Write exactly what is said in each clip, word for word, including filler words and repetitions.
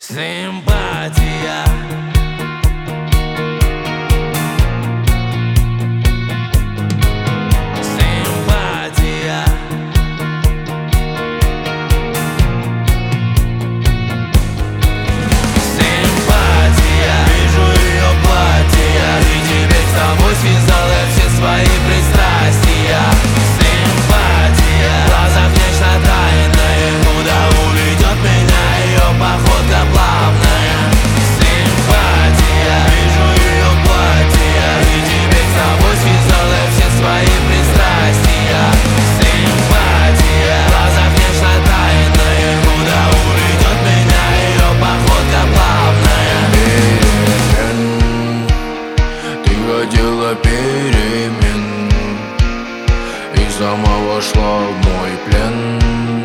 Симпатия. Симпатия. Симпатия. Вижу ее платье, и теперь с тобой связал я все свои пристрастия. Симпатия. В глазах нечто тайное, куда уведет меня ее походка плавная. Симпатия. Вижу ее платье, и теперь с тобой связал я все свои пристрастия. Симпатия. В глазах нечто тайное, куда уведет меня ее походка плавная. Перемен, ты хотела перемен и сама вошла в мой плен.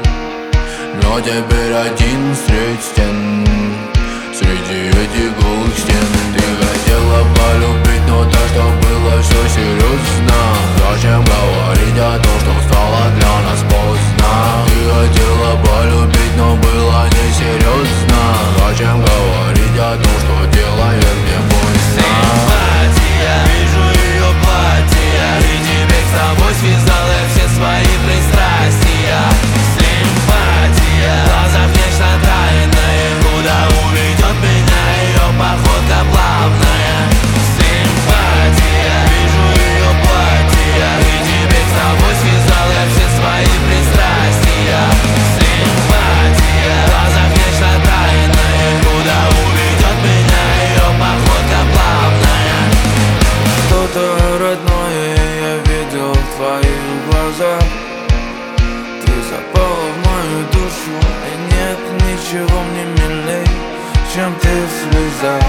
Но теперь один средь стен, среди этих голых стен. Ты хотела полюбить, но так, что было все серьезно. Зачем говорить о том, что стало для нас поздно? Ты хотела полюбить, но было несерьезно. Зачем говорить о том, что делает мне больно? Симпатия. Вижу ее платье, и теперь с тобой связал я все свои пристрастия. Симпатия. В глазах нечто тайное, куда уведет меня ее походка плавная. Симпатия. Вижу ее платье, и теперь с тобой связал я все свои пристрастия. Симпатия. В глазах нечто тайное, куда уведет меня ее походка плавная. Что-то родное я видел в твоих глазах. Ты запала в мою душу, и нет ничего мне милей, чем ты в слезах.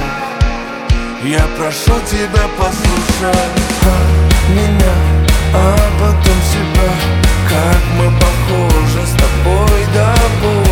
Я прошу тебя, послушай а, меня, а потом себя. Как мы похожи с тобой до боли.